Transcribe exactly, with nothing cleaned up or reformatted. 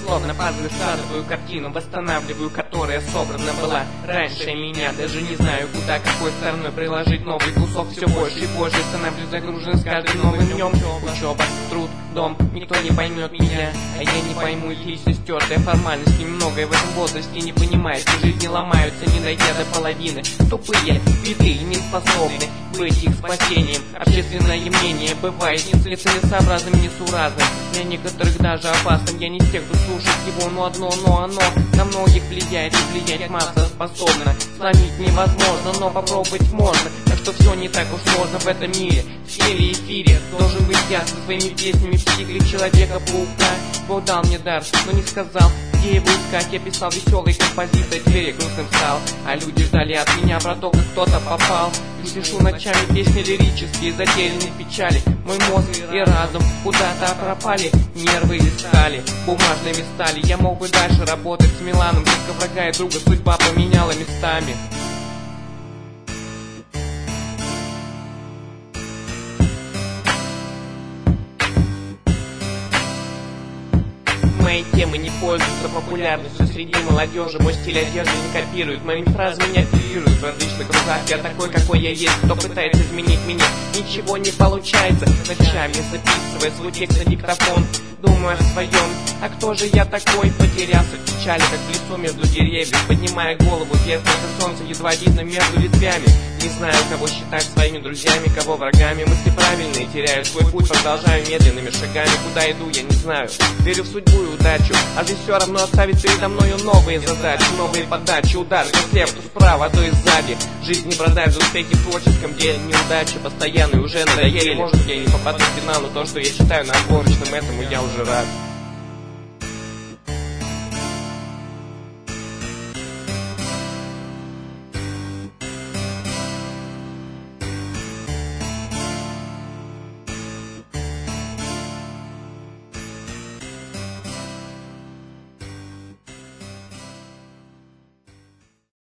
словно пазлы складываю картину, восстанавливаю, которая собрана была раньше меня. Даже не знаю, куда, какой стороной приложить новый кусок. Все больше и больше становлюсь загружен с каждым новым днем. Учеба, труд, дом, никто не поймет меня, а я не пойму их листья стертая формальность. Немногое в этом возрасте не понимает, и жизни ломаются, не дойдя до половины. Тупые, биты и не способны быть их спасением. Общественное мнение бывает нецелесообразным, несуразным, для некоторых даже опасным. Я не из тех, кто слушает его, но одно, но оно на многих влияет, и влиять масса способна. Сломить невозможно, но попробовать можно. Так что все не так уж сложно в этом мире. В теле эфире должен быть я со своими песнями в стиле Человека-паука. Бог дал мне дар, но не сказал, где его искать. Я писал веселые композиции, теперь я грустным стал, а люди ждали от меня про то, как кто-то попал. И пишу ночами песни лирические, затерянные в печали. Мой мозг и разум куда-то пропали, нервы искали бумажными стали. Я мог бы дальше работать с Миланом, только врага и друга судьба поменяла местами. Мои темы не пользуются популярностью среди молодежи. Мой стиль одежды не копирует, моими фразами не апеллируют в различных кругах. Я такой, какой я есть, кто пытается изменить меня, ничего не получается. Ночами записывая свой текст на диктофон, думаю о своем. А кто же я такой? Потерялся в печали, как в лесу между деревьев. Поднимая голову вверх, это солнце едва видно между ветвями. Не знаю, кого считать своими друзьями, кого врагами. Мысли правильные, теряю свой путь, продолжаю медленными шагами. Куда иду, я не знаю. Верю в судьбу и удачу, а жизнь все равно оставит передо мною новые задачи, новые подачи, удар, то слева, то справа, а то и сзади. Жизнь не продает за успехи в творческом деле, неудачи постоянные уже надоели. Может, я не попаду в финал, но то, что я читаю на отборочном, этому я уже рад.